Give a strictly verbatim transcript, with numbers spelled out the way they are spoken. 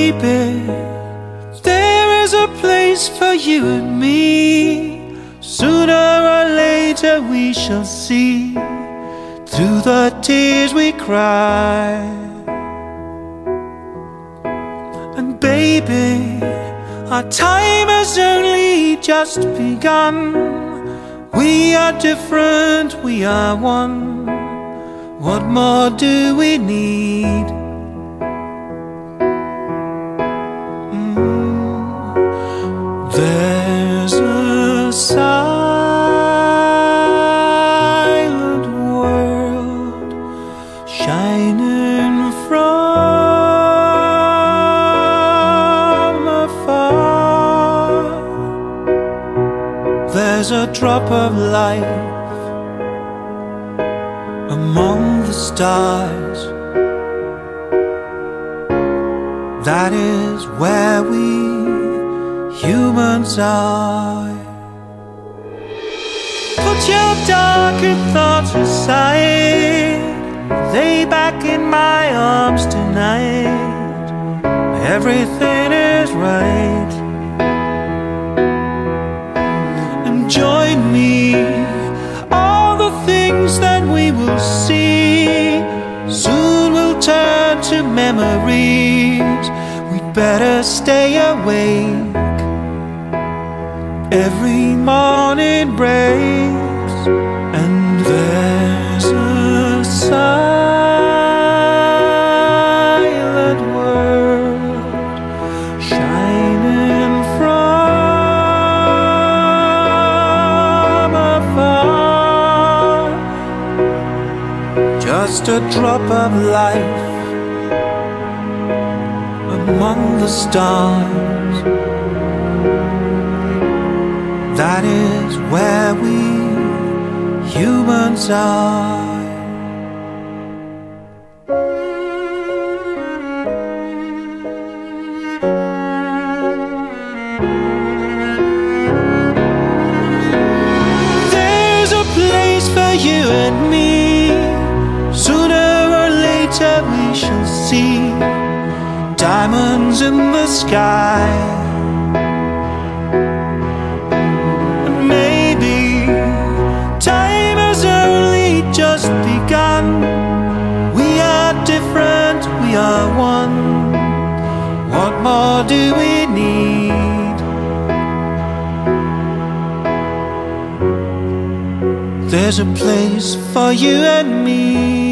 baby, there is a place for you and me. Sooner or later we shall see, through the tears we cry. And baby, our time has only just begun. We are different, we are one. What more do we need? Mm. There's a silent world shining from afar. There's a drop of light among the stars. That is where we humans are. Put your darker thoughts aside, lay back in my arms tonight. Everything is right. And join me, all the things that we will see soon will turn to memories. We'd better stay awake. Every morning breaks, and there's a silent world shining from afar. Just a drop of life among the stars. That is where we humans are. There's a place for you and me. Sooner or later we shall see diamonds in the sky. Just begun. We are different, we are one. What more do we need? There's a place for you and me.